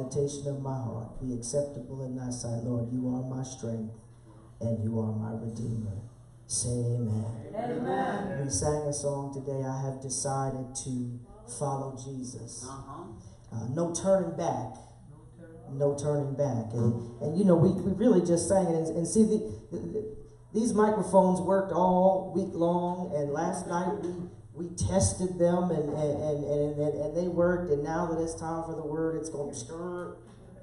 meditation of my heart be acceptable in thy sight. Lord, you are my strength and you are my Redeemer. Say amen. Amen. We sang a song today, I have decided to follow Jesus. No turning back. No turning back. And you know, we really just sang it. And see, these microphones worked all week long, and last night we tested them and they worked, and now that it's time for the word, it's going to stir.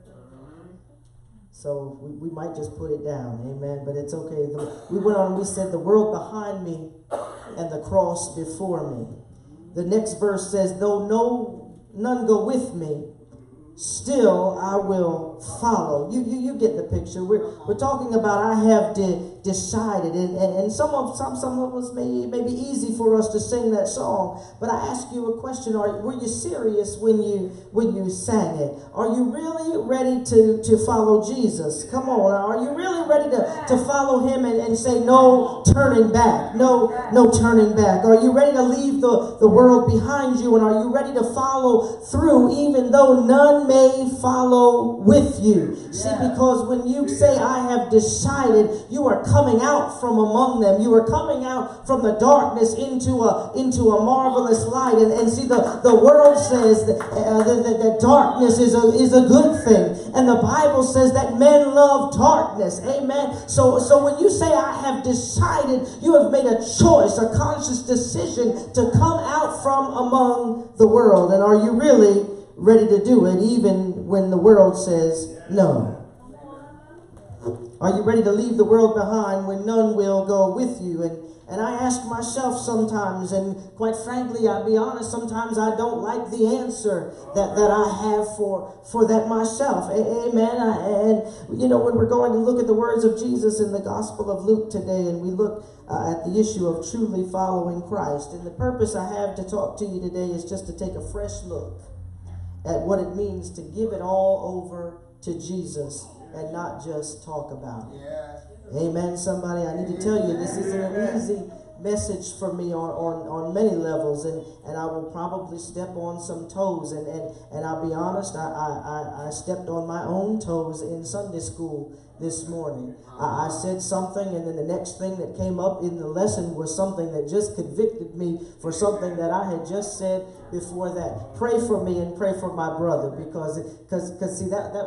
So we might just put it down, amen, but it's okay. We went on and we said, the world behind me and the cross before me. The next verse says, though none go with me, still I will follow. You get the picture. We're talking about I have decided, and some of us may be easy for us to sing that song. But I ask you a question: were you serious when you sang it? Are you really ready to follow Jesus? Come on, are you really ready to follow him and say no turning back, no turning back? Are you ready to leave the world behind you, and are you ready to follow through even though none may follow with you? See, because when you say I have decided, you are coming out from among them. You are coming out from the darkness into a marvelous light. And see, the world says that darkness is a good thing, and the Bible says that men love darkness. Amen. So when you say I have decided, you have made a choice, a conscious decision to come out from among the world. And are you really ready to do it even when the world says no? Are you ready to leave the world behind when none will go with you? And I ask myself sometimes, and quite frankly, I'll be honest, sometimes I don't like the answer that I have for that myself. Amen. And you know, when we're going to look at the words of Jesus in the Gospel of Luke today, and we look at the issue of truly following Christ, and the purpose I have to talk to you today is just to take a fresh look at what it means to give it all over to Jesus and not just talk about it. Amen, somebody. I need to tell you, this isn't an easy message for me on many levels, and I will probably step on some toes, and I'll be honest, I stepped on my own toes in Sunday school this morning. I said something, and then the next thing that came up in the lesson was something that just convicted me for something that I had just said before that. Pray for me and pray for my brother, because see,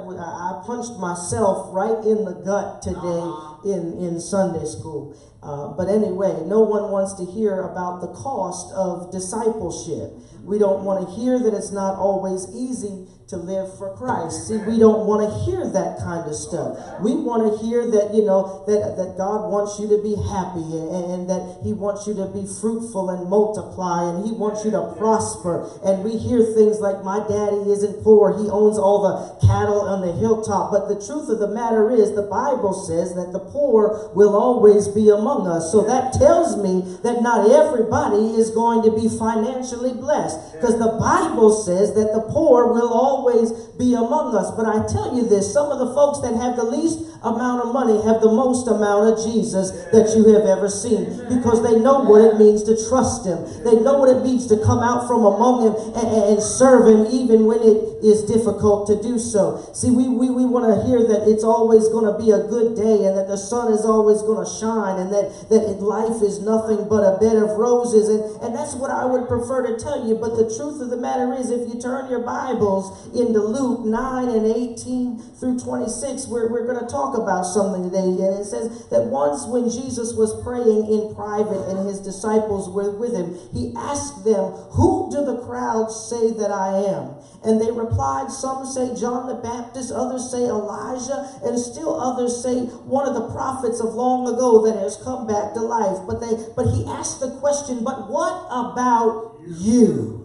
I punched myself right in the gut today in Sunday school. But anyway, no one wants to hear about the cost of discipleship. We don't want to hear that it's not always easy to live for Christ. See, we don't want to hear that kind of stuff. We want to hear that, you know, that God wants you to be happy, and that he wants you to be fruitful and multiply, and he wants you to prosper. And we hear things like, my daddy isn't poor, he owns all the cattle on the hilltop. But the truth of the matter is, the Bible says that the poor will always be among us. So that tells me that not everybody is going to be financially blessed, because the Bible says that the poor will always be among us. But I tell you this, some of the folks that have the least amount of money have the most amount of Jesus that you have ever seen, because they know what it means to trust him. They know what it means to come out from among him and serve him even when it is difficult to do so. See, we want to hear that it's always going to be a good day, and that the sun is always going to shine, and that life is nothing but a bed of roses, and that's what I would prefer to tell you. But the truth of the matter is, if you turn your Bibles into Luke 9 and 18 through 26, we're going to talk about something today. And it says that once when Jesus was praying in private and his disciples were with him, he asked them, who do the crowds say that I am? And they replied, some say John the Baptist, others say Elijah, and still others say one of the prophets of long ago that has come back to life. But he asked the question, but what about you?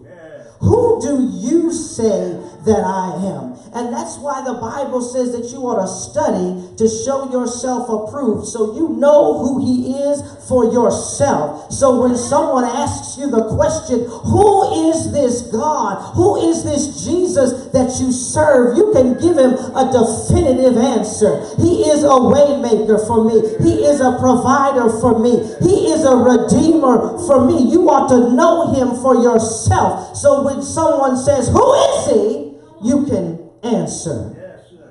Who do you say that I am? And that's why the Bible says that you ought to study to show yourself approved, so you know who he is for yourself. So when someone asks you the question, who is this God? Who is this Jesus that you serve? You can give him a definitive answer. He is a way maker for me. He is a provider for me. He is a redeemer for me. You ought to know him for yourself. So when someone says, who is he? You can answer. Yes, sir.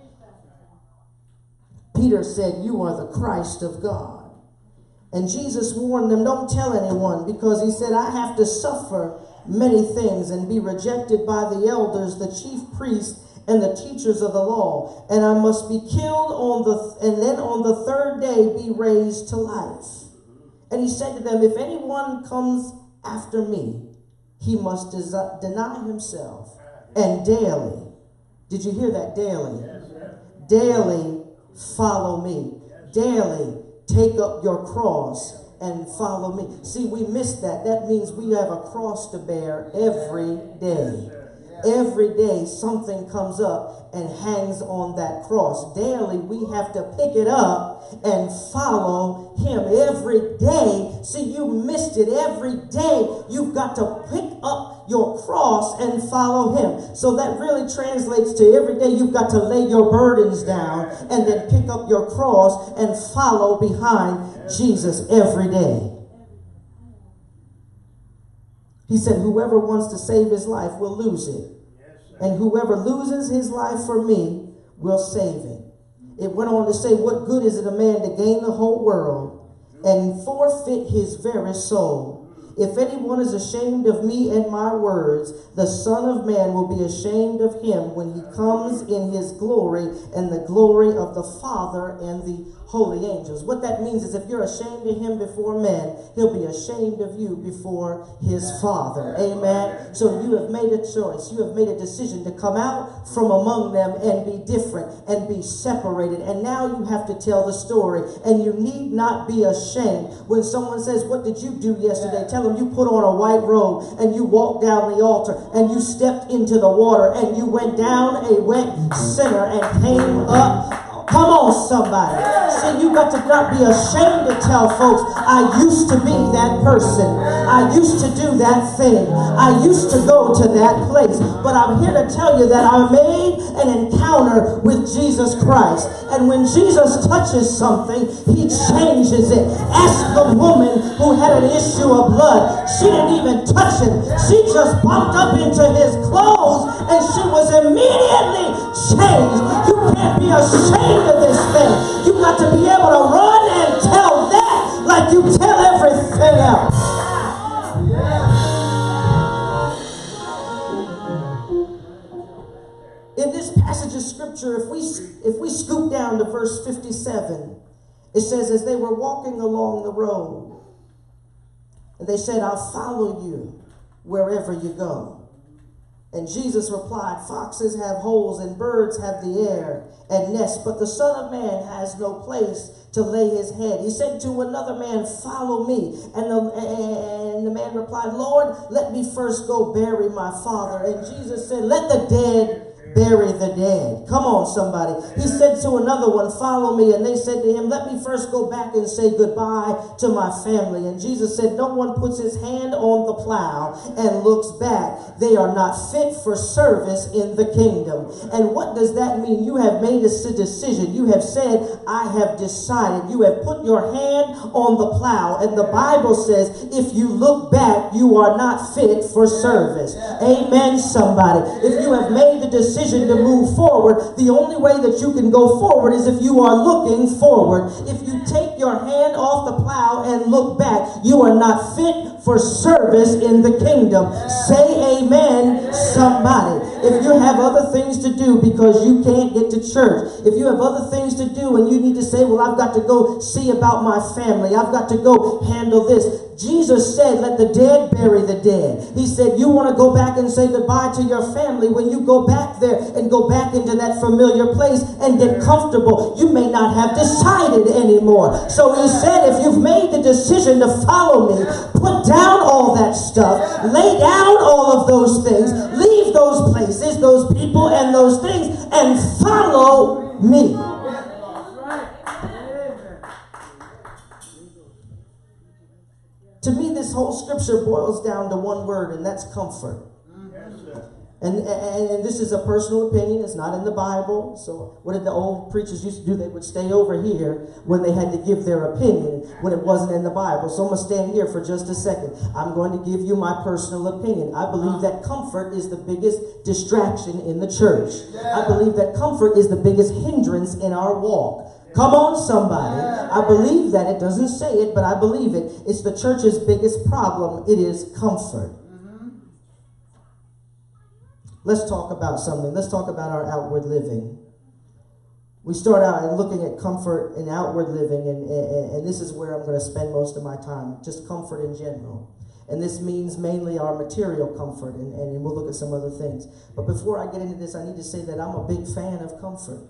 Peter said, you are the Christ of God. And Jesus warned them, don't tell anyone, because he said, I have to suffer many things and be rejected by the elders, the chief priests, and the teachers of the law. And I must be killed and then on the third day be raised to life. And he said to them, if anyone comes after me, he must deny himself. And daily, did you hear that? Daily. Daily follow me. Daily take up your cross and follow me. See, we miss that. That means we have a cross to bear every day. Every day something comes up and hangs on that cross. Daily we have to pick it up and follow him. Every day, see, you missed it. Every day you've got to pick up your cross and follow him. So that really translates to every day you've got to lay your burdens down and then pick up your cross and follow behind Jesus every day. He said, whoever wants to save his life will lose it. And whoever loses his life for me will save it. It went on to say, what good is it a man to gain the whole world and forfeit his very soul? If anyone is ashamed of me and my words, the Son of Man will be ashamed of him when he comes in his glory and the glory of the Father and the holy angels. What that means is if you're ashamed of him before men, he'll be ashamed of you before his Father. Amen. So you have made a choice. You have made a decision to come out from among them and be different and be separated. And now you have to tell the story. And you need not be ashamed. When someone says, what did you do yesterday? Tell them you put on a white robe and you walked down the altar and you stepped into the water and you went down a wet sinner and came up. Come on, somebody. See, you got to not be ashamed to tell folks, I used to be that person. I used to do that thing. I used to go to that place. But I'm here to tell you that I made an encounter with Jesus Christ. And when Jesus touches something, he changes it. Ask the woman who had an issue of blood. She didn't even touch him. She just bumped up into his clothes and she was immediately changed. You can't be ashamed of this thing. You got to be able to run and tell that like you tell everything else. In this passage of scripture, if we scoop down to verse 57, it says, as they were walking along the road, and they said, I'll follow you wherever you go. And Jesus replied, foxes have holes and birds have the air and nests, but the Son of Man has no place to lay his head. He said to another man, follow me. And the man replied, Lord, let me first go bury my father. And Jesus said, let the dead bury the dead. Come on, somebody. He said to another one, follow me. And they said to him, let me first go back and say goodbye to my family. And Jesus said, no one puts his hand on the plow and looks back. They are not fit for service in the kingdom. And what does that mean? You have made a decision. You have said, I have decided. You have put your hand on the plow. And the Bible says, if you look back, you are not fit for service. Amen, somebody. If you have made the decision to move forward, the only way that you can go forward is if you are looking forward. If you take your hand off the plow and look back, you are not fit for service in the kingdom. Say amen, somebody. If you have other things to do because you can't get to church, if you have other things to do and you need to say, well, I've got to go see about my family, I've got to go handle this. Jesus said, let the dead bury the dead. He said, you want to go back and say goodbye to your family. When you go back there and go back into that familiar place and get comfortable, you may not have decided anymore. So he said, if you've made the decision to follow me, put down all that stuff, lay down all of those things, leave those places, those people, and those things, and follow me. To me, this whole scripture boils down to one word, and that's comfort. And this is a personal opinion. It's not in the Bible. So what did the old preachers used to do? They would stay over here when they had to give their opinion when it wasn't in the Bible. So I'm going to stand here for just a second. I'm going to give you my personal opinion. I believe that comfort is the biggest distraction in the church. I believe that comfort is the biggest hindrance in our walk. Come on, somebody. I believe that. It doesn't say it, but I believe it. It's the church's biggest problem. It is comfort. Let's talk about something. Let's talk about our outward living. We start out and looking at comfort and outward living, and this is where I'm going to spend most of my time, just comfort in general. And this means mainly our material comfort, and we'll look at some other things. But before I get into this, I need to say that I'm a big fan of comfort.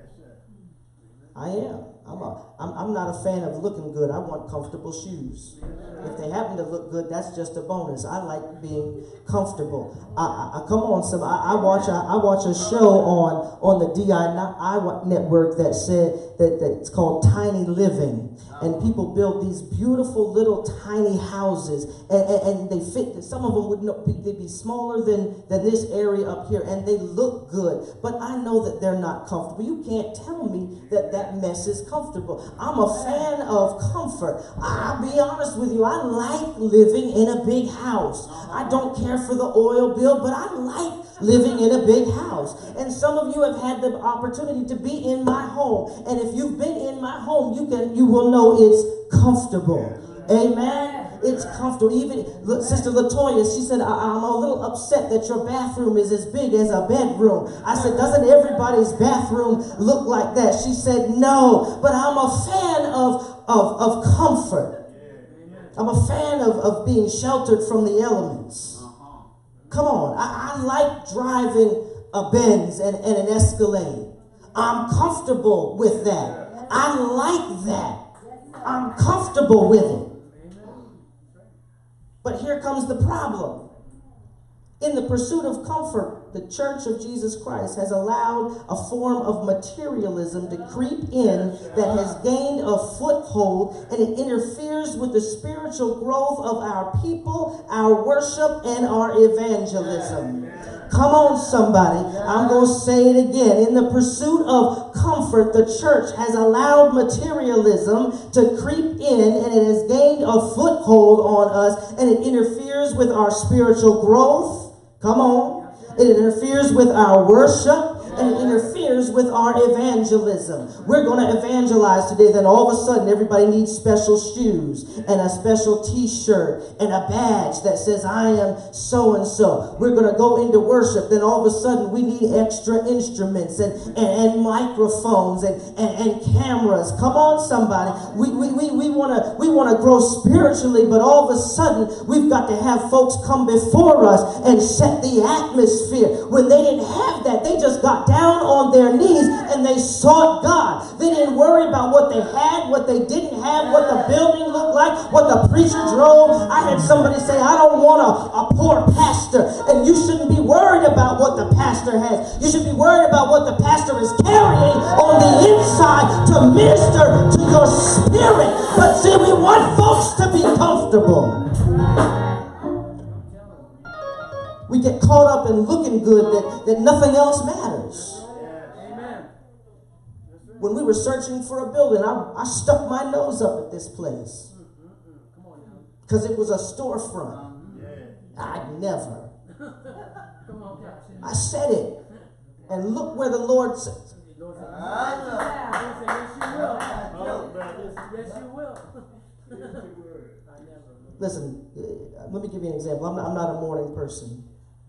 I am. I'm not a fan of looking good. I want comfortable shoes. If they happen to look good, that's just a bonus. I like being comfortable. Come on, I watch a show on the DI network that said that it's called Tiny Living, and people build these beautiful little tiny houses, and they fit. Some of them they'd be smaller than this area up here, and they look good. But I know that they're not comfortable. You can't tell me that mess is comfortable. I'm a fan of comfort. I'll be honest with you. I like living in a big house. I don't care for the oil bill, but I like living in a big house. And some of you have had the opportunity to be in my home. And if you've been in my home, you will know it's comfortable. Amen. It's comfortable. Even Sister Latoya, she said, I'm a little upset that your bathroom is as big as a bedroom. I said, doesn't everybody's bathroom look like that? She said, no, but I'm a fan of comfort. I'm a fan of being sheltered from the elements. Come on. I like driving a Benz and an Escalade. I'm comfortable with that. I like that. I'm comfortable with it. But here comes the problem. In the pursuit of comfort, the Church of Jesus Christ has allowed a form of materialism to creep in that has gained a foothold, and it interferes with the spiritual growth of our people, our worship, and our evangelism. Come on, somebody. I'm going to say it again. In the pursuit of comfort, the church has allowed materialism to creep in, and it has gained a foothold on us, and it interferes with our spiritual growth. Come on. It interferes with our worship, and it interferes with our evangelism. We're going to evangelize today, then all of a sudden everybody needs special shoes and a special t-shirt and a badge that says I am so-and-so. We're going to go into worship, then all of a sudden we need extra instruments and microphones and cameras. Come on, somebody. We want to grow spiritually, but all of a sudden we've got to have folks come before us and set the atmosphere. When they didn't have that, they just got down on their knees and they sought God. They didn't worry about what they had, what they didn't have, what the building looked like, what the preacher drove. I had somebody say, I don't want a poor pastor. And you shouldn't be worried about what the pastor has. You should be worried about what the pastor is carrying on the inside to minister to your spirit. But see, we want folks to be comfortable. We get caught up in looking good that nothing else matters. When we were searching for a building, I stuck my nose up at this place because it was a storefront. I'd never. I said it, and look where the Lord said. Listen, let me give you an example. I'm not a morning person.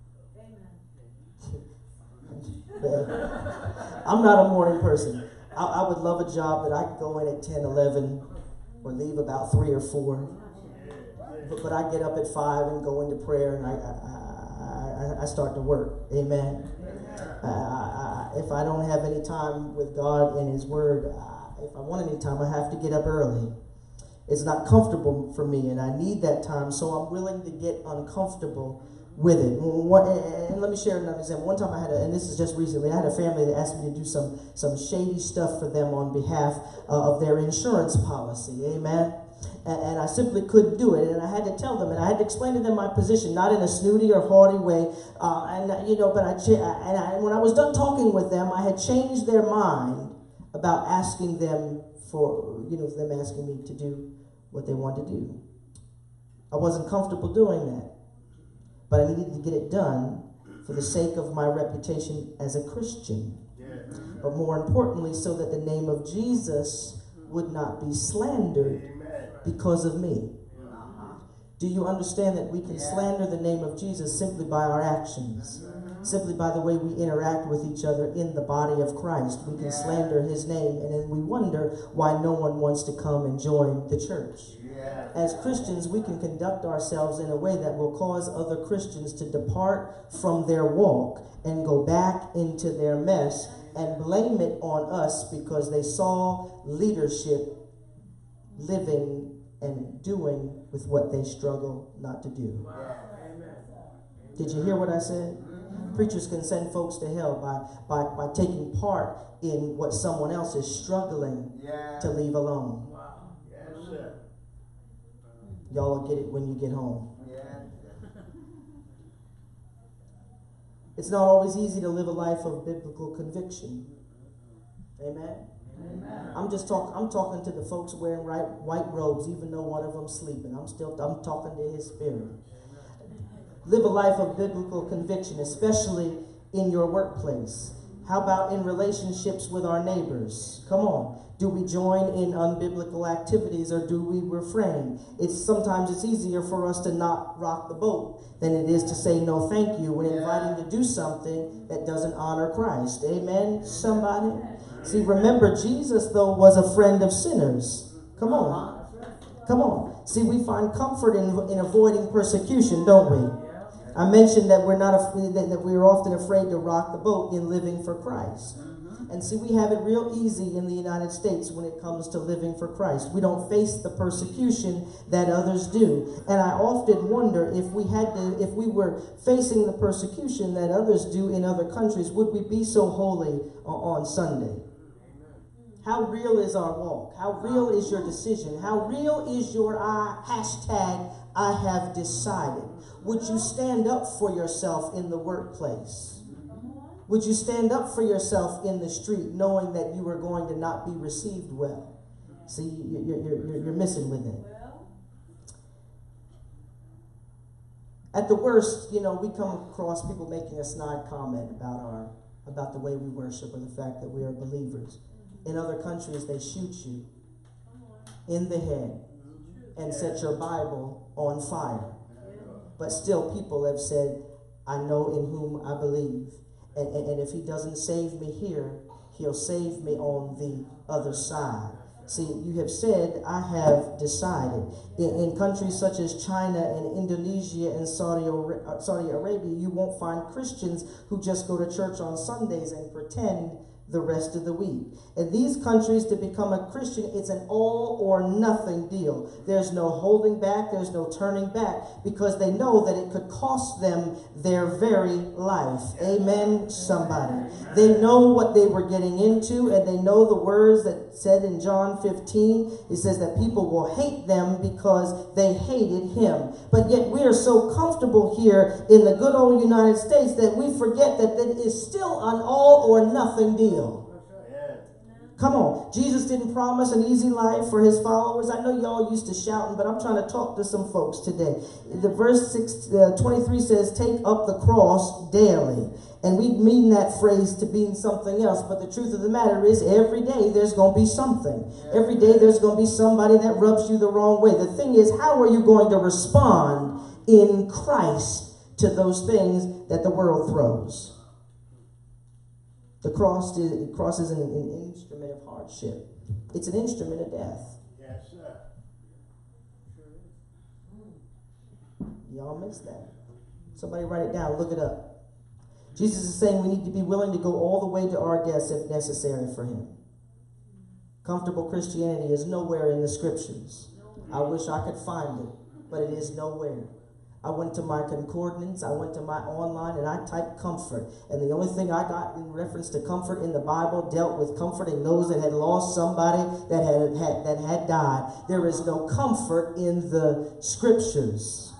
I'm not a morning person. I would love a job that I could go in at 10, 11, or leave about 3 or 4. But I get up at 5 and go into prayer, and I start to work. Amen. If I don't have any time with God and His Word, if I want any time, I have to get up early. It's not comfortable for me, and I need that time, so I'm willing to get uncomfortable with it. And let me share another example. One time I had and this is just recently, I had a family that asked me to do some shady stuff for them on behalf of their insurance policy. Amen. And I simply couldn't do it. And I had to tell them, and I had to explain to them my position, not in a snooty or haughty way. When I was done talking with them, I had changed their mind about asking them them asking me to do what they wanted to do. I wasn't comfortable doing that, but I needed to get it done for the sake of my reputation as a Christian. But more importantly, so that the name of Jesus would not be slandered because of me. Do you understand that we can slander the name of Jesus simply by our actions? Simply by the way we interact with each other in the body of Christ. We can slander his name, and then we wonder why no one wants to come and join the church. As Christians, we can conduct ourselves in a way that will cause other Christians to depart from their walk and go back into their mess and blame it on us because they saw leadership living and doing with what they struggle not to do. Did you hear what I said? Preachers can send folks to hell by taking part in what someone else is struggling to leave alone. Y'all will get it when you get home. It's not always easy to live a life of biblical conviction. Amen? I'm talking to the folks wearing white robes, even though one of them's sleeping. I'm talking to his spirit. Live a life of biblical conviction, especially in your workplace. How about in relationships with our neighbors? Come on. Do we join in unbiblical activities or do we refrain? Sometimes it's easier for us to not rock the boat than it is to say no thank you when inviting to do something that doesn't honor Christ. Amen, somebody? See, remember, Jesus, though, was a friend of sinners. Come on. Come on. See, we find comfort in avoiding persecution, don't we? I mentioned that we're often afraid to rock the boat in living for Christ. And see, we have it real easy in the United States when it comes to living for Christ. We don't face the persecution that others do. And I often wonder if we were facing the persecution that others do in other countries, would we be so holy on Sunday? How real is our walk? How real is your decision? How real is your hashtag I have decided? Would you stand up for yourself in the workplace? Would you stand up for yourself in the street knowing that you are going to not be received well? See, you're missing with it. At the worst, we come across people making a snide comment about the way we worship or the fact that we are believers. In other countries, they shoot you in the head and set your Bible on fire. But still people have said, I know in whom I believe. And if he doesn't save me here, he'll save me on the other side. See, you have said, I have decided. In countries such as China and Indonesia and Saudi Arabia, you won't find Christians who just go to church on Sundays and pretend the rest of the week. In these countries, to become a Christian, it's an all or nothing deal. There's no holding back, there's no turning back, because they know that it could cost them their very life. Amen, somebody. They know what they were getting into, and they know the words that said in John 15, it says that people will hate them because they hated him. But yet we are so comfortable here in the good old United States that we forget that it is still an all or nothing deal. Come on. Jesus didn't promise an easy life for his followers. I know y'all used to shouting, but I'm trying to talk to some folks today. The verse 23 says, take up the cross daily. And we mean that phrase to mean something else. But the truth of the matter is, every day there's going to be something. Every day there's going to be somebody that rubs you the wrong way. The thing is, how are you going to respond in Christ to those things that the world throws? The cross isn't an instrument of hardship. It's an instrument of death. Yes, sir. Y'all missed that. Somebody write it down. Look it up. Jesus is saying we need to be willing to go all the way to our deaths if necessary for him. Comfortable Christianity is nowhere in the scriptures. I wish I could find it, but it is nowhere. I went to my concordance, I went to my online, and I typed comfort. And the only thing I got in reference to comfort in the Bible dealt with comforting those that had lost somebody that had died. There is no comfort in the scriptures.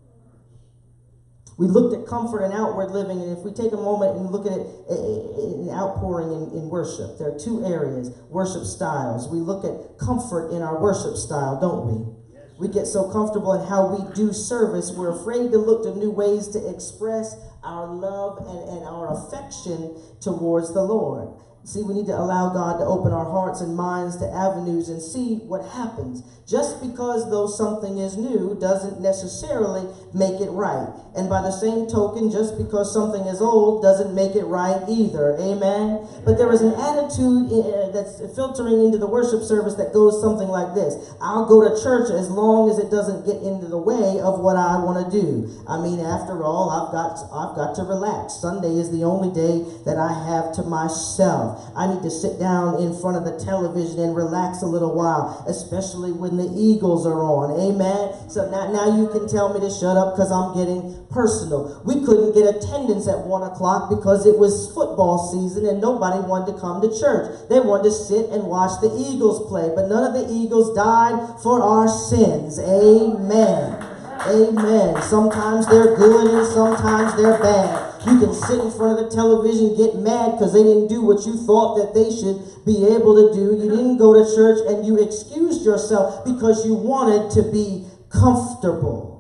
We looked at comfort and outward living, and if we take a moment and look at it in outpouring in worship, there are two areas, worship styles. We look at comfort in our worship style, don't we? We get so comfortable in how we do service, we're afraid to look to new ways to express our love and our affection towards the Lord. See, we need to allow God to open our hearts and minds to avenues and see what happens. Just because though something is new doesn't necessarily make it right. And by the same token, just because something is old doesn't make it right either. Amen? But there is an attitude that's filtering into the worship service that goes something like this. I'll go to church as long as it doesn't get into the way of what I want to do. I mean, after all, I've got to relax. Sunday is the only day that I have to myself. I need to sit down in front of the television and relax a little while, especially when the Eagles are on. Amen? So now you can tell me to shut up because I'm getting personal. We couldn't get attendance at 1 o'clock because it was football season and nobody wanted to come to church. They wanted to sit and watch the Eagles play, but none of the Eagles died for our sins. Amen. Amen. Sometimes they're good and sometimes they're bad. You can sit in front of the television, get mad because they didn't do what you thought that they should be able to do. You didn't go to church and you excused yourself because you wanted to be comfortable.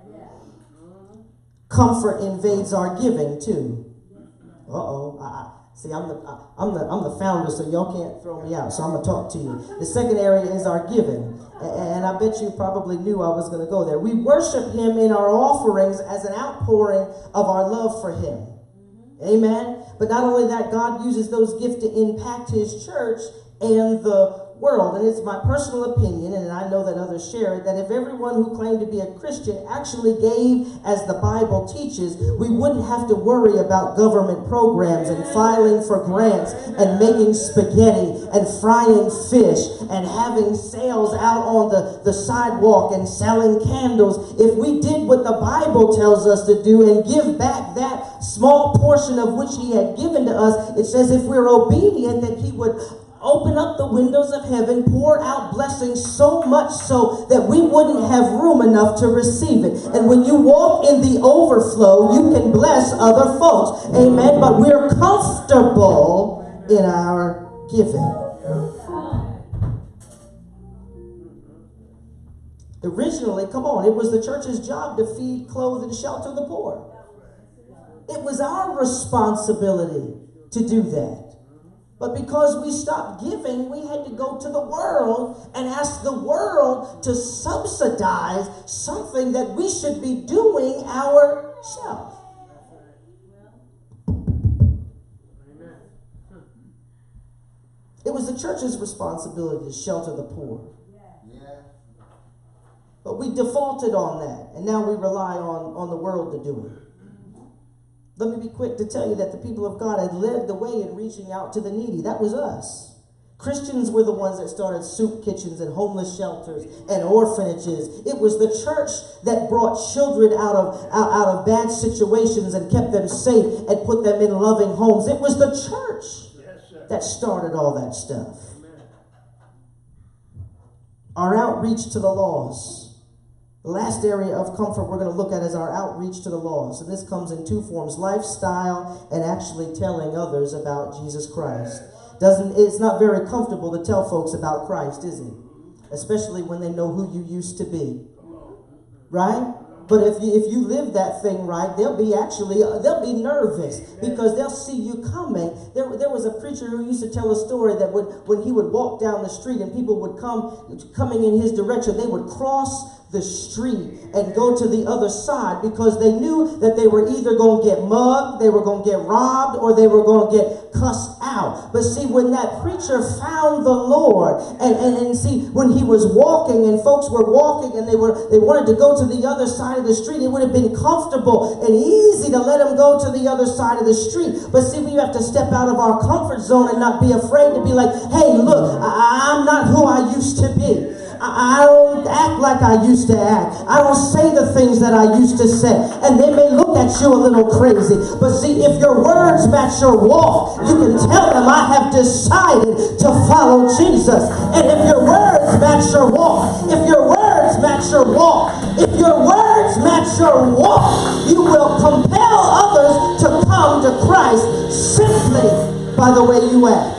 Comfort invades our giving too. See, I'm the founder, so y'all can't throw me out. So I'm gonna talk to you. The second area is our giving, and I bet you probably knew I was gonna go there. We worship Him in our offerings as an outpouring of our love for Him. Amen. But not only that, God uses those gifts to impact His church and the world. And it's my personal opinion, and I know that others share it, that if everyone who claimed to be a Christian actually gave as the Bible teaches, we wouldn't have to worry about government programs and filing for grants and making spaghetti and frying fish and having sales out on the sidewalk and selling candles. If we did what the Bible tells us to do and give back that small portion of which He had given to us, it says if we're obedient that He would open up the windows of heaven, pour out blessings so much so that we wouldn't have room enough to receive it. And when you walk in the overflow, you can bless other folks. Amen. But we're comfortable in our giving. Originally, come on, it was the church's job to feed, clothe, and shelter the poor. It was our responsibility to do that. But because we stopped giving, we had to go to the world and ask the world to subsidize something that we should be doing ourselves. It was the church's responsibility to shelter the poor. But we defaulted on that, and now we rely on the world to do it. Let me be quick to tell you that the people of God had led the way in reaching out to the needy. That was us. Christians were the ones that started soup kitchens and homeless shelters and orphanages. It was the church that brought children out of bad situations and kept them safe and put them in loving homes. It was the church that started all that stuff. Our outreach to the lost. The last area of comfort we're going to look at is our outreach to the lost. And this comes in two forms, lifestyle and actually telling others about Jesus Christ. It's not very comfortable to tell folks about Christ, is it? Especially when they know who you used to be. Right? But if you live that thing right, they'll be nervous because they'll see you coming. There was a preacher who used to tell a story that when he would walk down the street and people would coming in his direction, they would cross the street and go to the other side because they knew that they were either going to get mugged, they were going to get robbed, or they were going to get cussed out. But see, when that preacher found the Lord and see, when he was walking and folks were walking and they wanted to go to the other side of the street, it would have been comfortable and easy to let them go to the other side of the street. But see, we have to step out of our comfort zone and not be afraid to be like, hey, look, I'm not who I used to be. I don't act like I used to act. I don't say the things that I used to say. And they may look at you a little crazy. But see, if your words match your walk, you can tell them, I have decided to follow Jesus. And if your words match your walk, if your words match your walk, if your words match your walk, you will compel others to come to Christ simply by the way you act.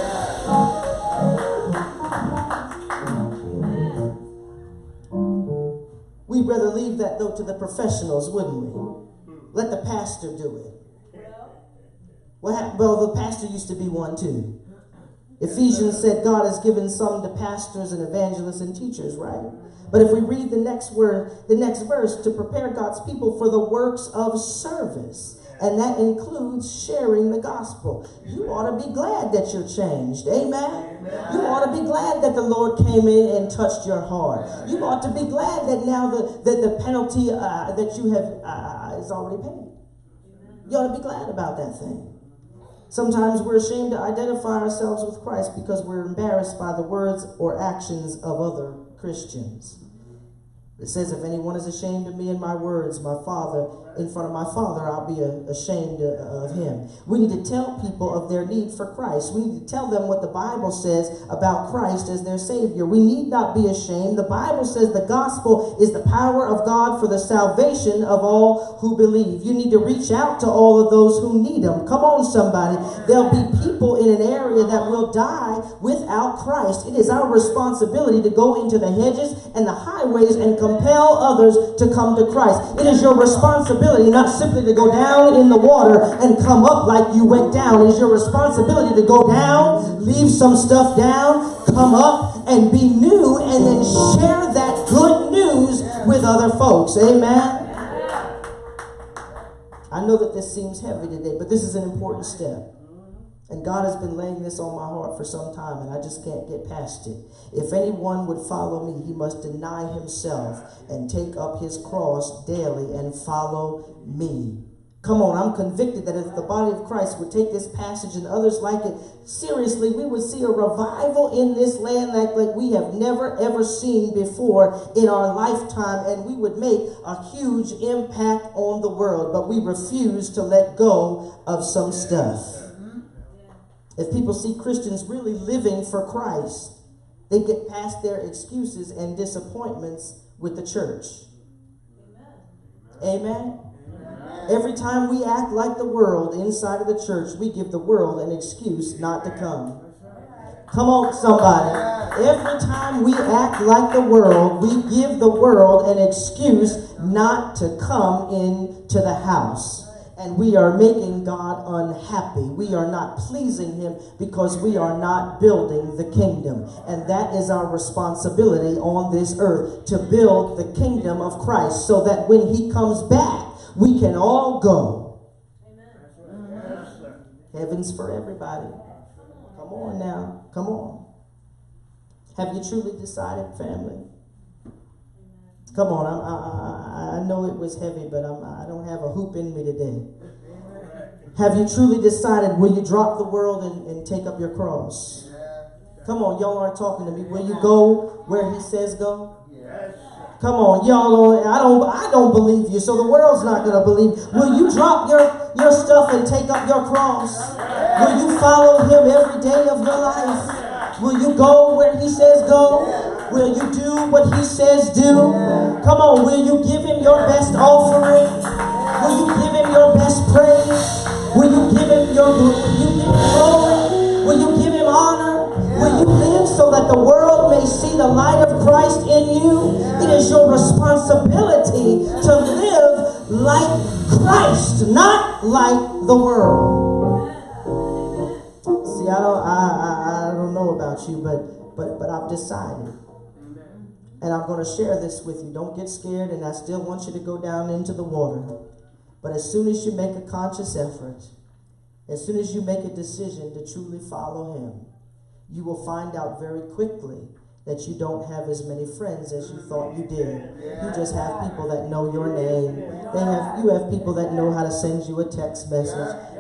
We'd rather leave that, though, to the professionals, wouldn't we? Let the pastor do it. Well, the pastor used to be one, too. Ephesians said God has given some to pastors and evangelists and teachers, right? But if we read the next verse, to prepare God's people for the works of service. And that includes sharing the gospel. You ought to be glad that you're changed. Amen? You ought to be glad that the Lord came in and touched your heart. You ought to be glad that now the penalty that you have is already paid. You ought to be glad about that thing. Sometimes we're ashamed to identify ourselves with Christ because we're embarrassed by the words or actions of other Christians. It says, if anyone is ashamed of me and my words, in front of my Father, I'll be ashamed of him. We need to tell people of their need for Christ. We need to tell them what the Bible says about Christ as their Savior. We need not be ashamed. The Bible says the gospel is the power of God for the salvation of all who believe. You need to reach out to all of those who need them. Come on, somebody. There'll be people in an area that will die without Christ. It is our responsibility to go into the hedges and the highways and compel others to come to Christ. It is your responsibility not simply to go down in the water and come up like you went down. It is your responsibility to go down, leave some stuff down, come up and be new, and then share that good news with other folks. Amen? I know that this seems heavy today, but this is an important step. And God has been laying this on my heart for some time, and I just can't get past it. If anyone would follow me, he must deny himself and take up his cross daily and follow me. Come on, I'm convicted that if the body of Christ would take this passage and others like it seriously, we would see a revival in this land like we have never, ever seen before in our lifetime, and we would make a huge impact on the world. But we refuse to let go of some stuff. If people see Christians really living for Christ, they get past their excuses and disappointments with the church. Amen? Amen? Every time we act like the world inside of the church, we give the world an excuse not to come. Come on, somebody. Every time we act like the world, we give the world an excuse not to come into the house. And we are making God unhappy. We are not pleasing him because we are not building the kingdom. And that is our responsibility on this earth, to build the kingdom of Christ so that when he comes back, we can all go. Amen. Heaven's for everybody. Come on now. Come on. Have you truly decided, family? Come on, I know it was heavy, but I don't have a hoop in me today. Have you truly decided, will you drop the world and take up your cross? Come on, y'all aren't talking to me. Will you go where he says go? Come on, y'all, I don't believe you, so the world's not going to believe. Will you drop your stuff and take up your cross? Will you follow him every day of your life? Will you go where he says go? Will you do what he says do? Come on, will you give him your best offering? Will you give him your best praise? Will you give him glory? Will you give him honor? Will you live so that the world may see the light of Christ in you? It is your responsibility to live like Christ, not like the world. See, I don't know about you, but I've decided. And I'm going to share this with you. Don't get scared, and I still want you to go down into the water. But as soon as you make a conscious effort, as soon as you make a decision to truly follow him, you will find out very quickly that you don't have as many friends as you thought you did. You just have people that know your name. You have people that know how to send you a text message.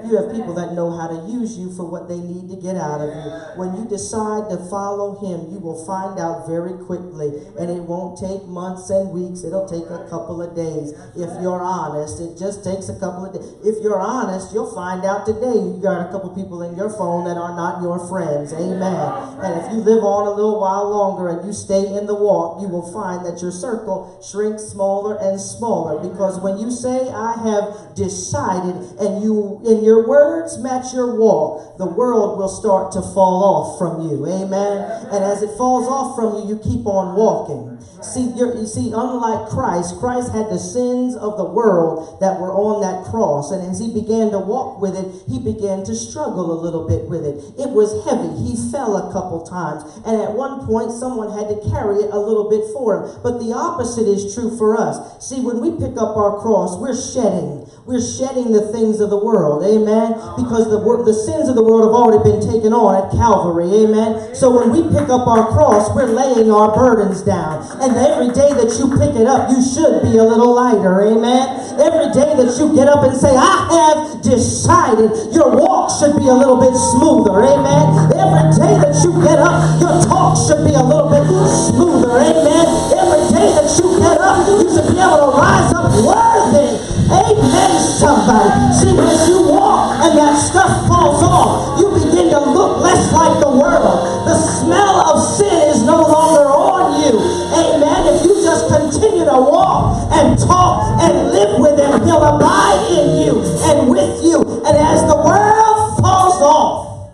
You have people that know how to use you for what they need to get out of you. When you decide to follow him, you will find out very quickly. And it won't take months and weeks. It'll take a couple of days. If you're honest, it just takes a couple of days. If you're honest, you'll find out today you got a couple people in your phone that are not your friends. Amen. And if you live on a little while longer and you stay in the walk, you will find that your circle shrinks smaller and smaller. Because when you say, I have decided, and you, in your words match your walk, the world will start to fall off from you. Amen. And as it falls off from you, you keep on walking. You see, unlike Christ had the sins of the world that were on that cross. And as he began to walk with it, he began to struggle a little bit with it. It was heavy. He fell a couple times. And at one point, someone had to carry it a little bit for him. But the opposite is true for us. See, when we pick up our cross, we're shedding. We're shedding the things of the world. Amen. Because the sins of the world have already been taken on at Calvary. Amen. So when we pick up our cross, we're laying our burdens down. And every day that you pick it up, you should be a little lighter. Amen. Every day that you get up and say, I have decided, your walk should be a little bit smoother. Amen. Every day that you get up, your talk should be a little bit smoother. Amen. Every day that you get up, you should be able to rise up worthy. Amen, somebody. See, as you walk and that stuff falls off, you begin to look less like the world. The smell of sin is no longer on you. Amen. If you just continue to walk and talk and live with him, he'll abide in you and with you. And as the world falls off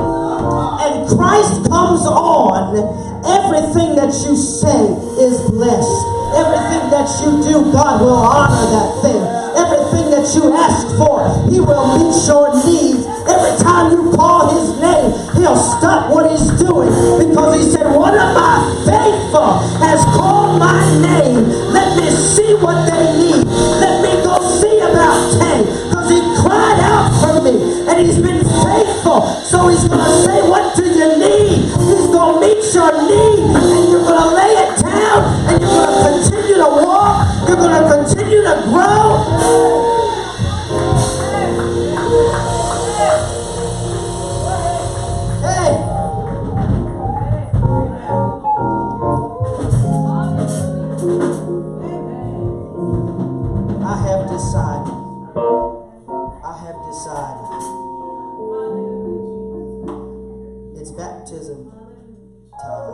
and Christ comes on, everything that you say is blessed. Everything that you do, God will honor that thing. Everything that you ask for, he will meet your needs. Every time you call his name, he'll stop what he's doing. Because he said, one of my faithful has called my name. Let me see what they need. Let me go see about Kay. Because he cried out for me. And he's been faithful. So he's going to say, what do you need? He's going to meet your need. And you're going to lay it down. And you're going to continue to walk. You're going to continue to grow. It's baptism time.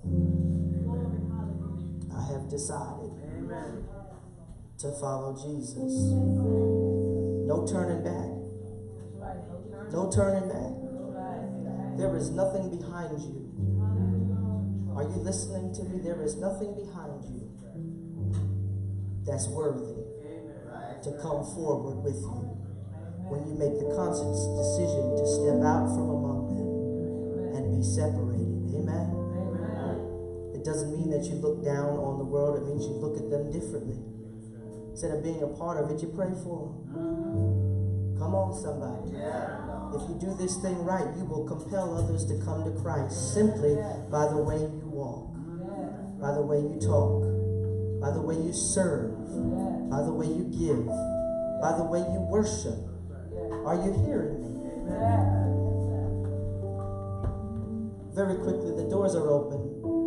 I have decided to follow Jesus. No turning back. No turning back. There is nothing behind you. Are you listening to me? There is nothing behind you that's worthy to come forward with you when you make the conscious decision to step out from among them and be separated. Amen? It doesn't mean that you look down on the world. It means you look at them differently. Instead of being a part of it, you pray for them. Come on, somebody. If you do this thing right, you will compel others to come to Christ simply by the way you walk, by the way you talk, by the way you serve, by the way you give, by the way you worship. Are you hearing me? Very quickly, the doors are open.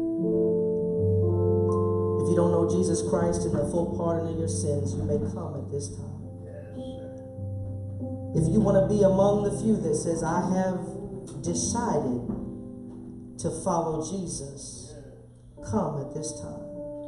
If you don't know Jesus Christ and the full pardon of your sins, you may come at this time. If you want to be among the few that says, I have decided to follow Jesus, come at this time.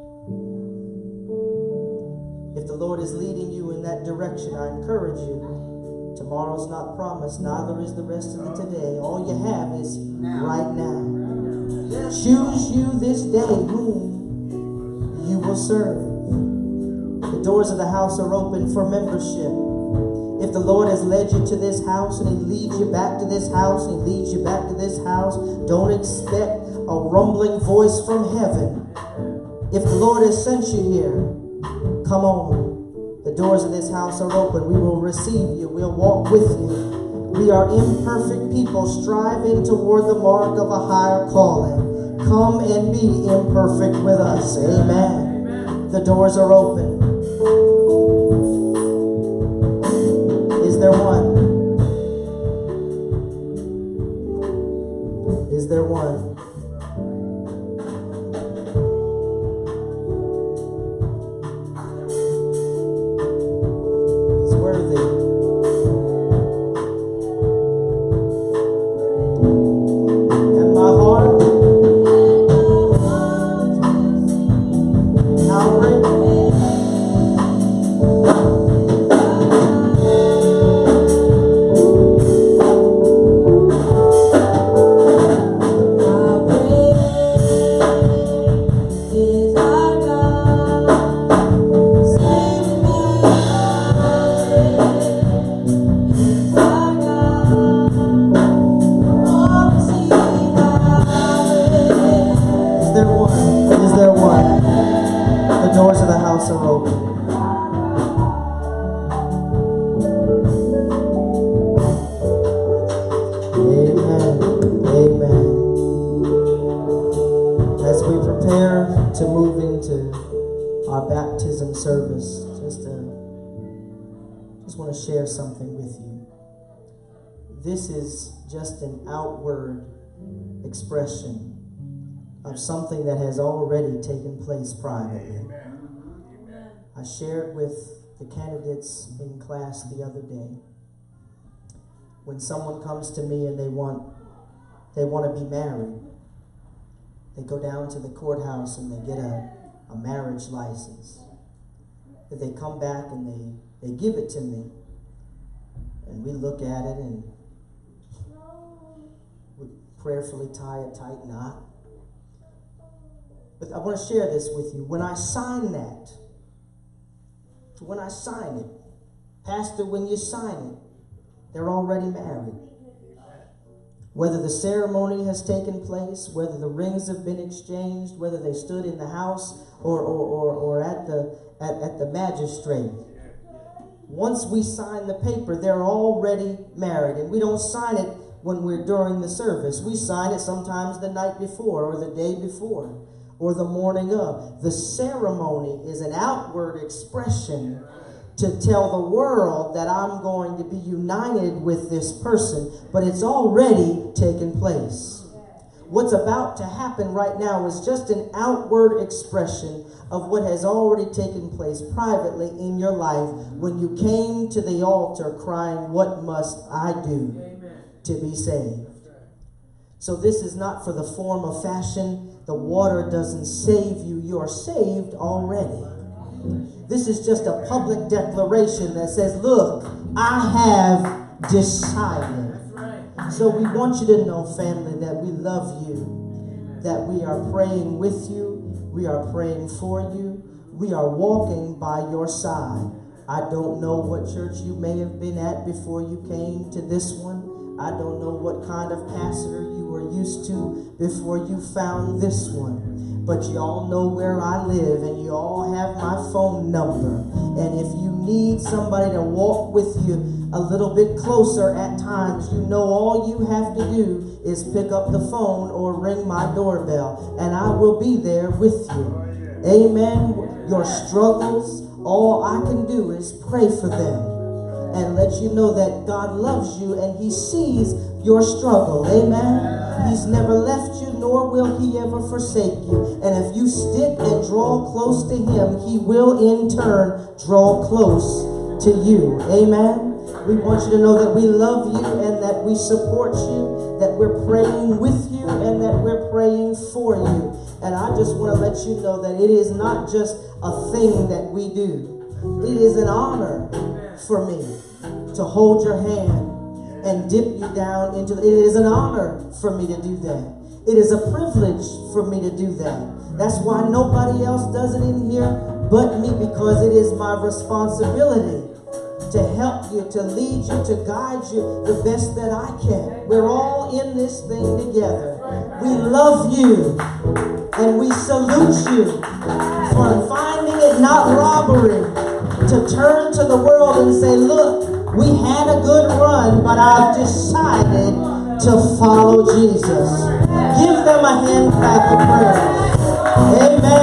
If the Lord is leading you in that direction, I encourage you. Tomorrow's not promised, neither is the rest of the today. All you have is right now. Choose you this day whom you will serve. The doors of the house are open for membership. If the Lord has led you to this house and he leads you back to this house and he leads you back to this house, don't expect a rumbling voice from heaven. If the Lord has sent you here, come on. The doors of this house are open. We will receive you. We'll walk with you. We are imperfect people striving toward the mark of a higher calling. Come and be imperfect with us. Amen. The doors are open. Is there one? Is there one? He's worthy. And my heart outraged. Is there one? The doors of the house are open. Amen. Amen. As we prepare to move into our baptism service, just want to share something with you. This is just an outward expression of something that has already taken place privately. Amen. I shared with the candidates in class the other day, when someone comes to me and they want to be married, they go down to the courthouse and they get a marriage license. They come back and they give it to me, and we look at it and we prayerfully tie a tight knot. But I want to share this with you. When I sign it, Pastor, when you sign it, they're already married. Whether the ceremony has taken place, whether the rings have been exchanged, whether they stood in the house or at the magistrate. Once we sign the paper, they're already married. And we don't sign it when we're during the service. We sign it sometimes the night before or the day before, or the morning of. The ceremony is an outward expression to tell the world that I'm going to be united with this person, but it's already taken place. What's about to happen right now is just an outward expression of what has already taken place privately in your life when you came to the altar crying, "What must I do to be saved?" So this is not for the form of fashion. The water doesn't save you. You're saved already. This is just a public declaration that says, look, I have decided. So we want you to know, family, that we love you, that we are praying with you, we are praying for you, we are walking by your side. I don't know what church you may have been at before you came to this one. I don't know what kind of pastor you were used to before you found this one. But you all know where I live, and you all have my phone number. And if you need somebody to walk with you a little bit closer at times, you know all you have to do is pick up the phone or ring my doorbell, and I will be there with you. Amen. Your struggles, all I can do is pray for them and let you know that God loves you and He sees your struggle. Amen. He's never left you, nor will He ever forsake you. And if you stick and draw close to Him, He will in turn draw close to you. Amen. We want you to know that we love you and that we support you, that we're praying with you and that we're praying for you. And I just want to let you know that it is not just a thing that we do. It is an honor for me to hold your hand and dip you down into it is an honor for me to do that. It is a privilege for me to do that. That's why nobody else does it in here but me, because it is my responsibility to help you, to lead you, to guide you the best that I can. We're all in this thing together. We love you and we salute you for finding it not robbery to turn to the world and say, look, we had a good run, but I've decided to follow Jesus. Give them a hand clap of praise. Amen.